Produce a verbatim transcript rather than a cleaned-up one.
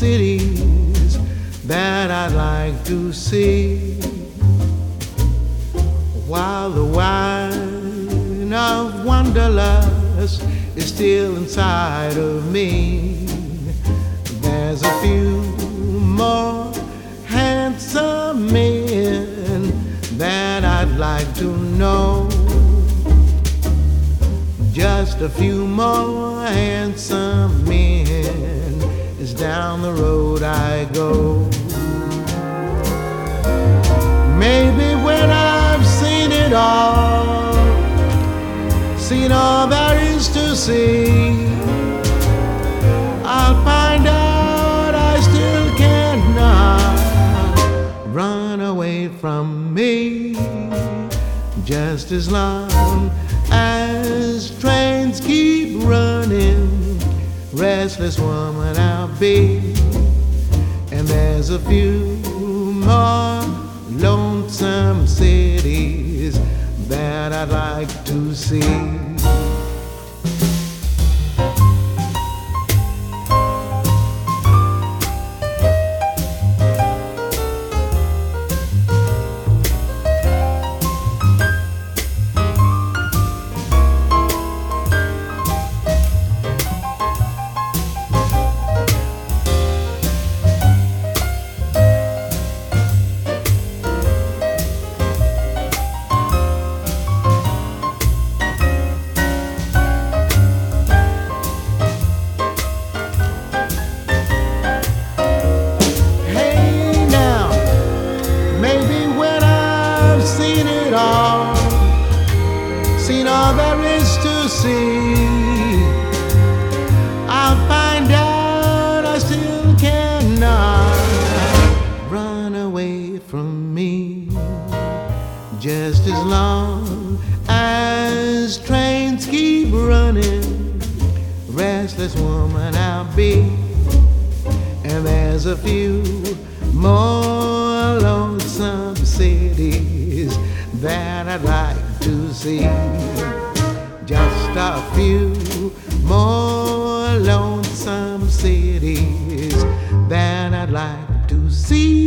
cities that I'd like to see, while the wine of wanderlust is still inside of me. There's a few more handsome men that I'd like to know. Just a few more handsome men is down the road I go. Maybe when I've seen it all, seen all there is to see, I'll find out I still cannot run away from me. Just as long as trains keep running, restless woman I'll be. And there's a few more lonesome cities that I'd like to see. Seen all there is to see, I'll find out I still cannot run away from me. Just as long as trains keep running, restless woman I'll be. And there's a few more lonesome cities that I'd like to see. Just a few more lonesome cities that I'd like to see.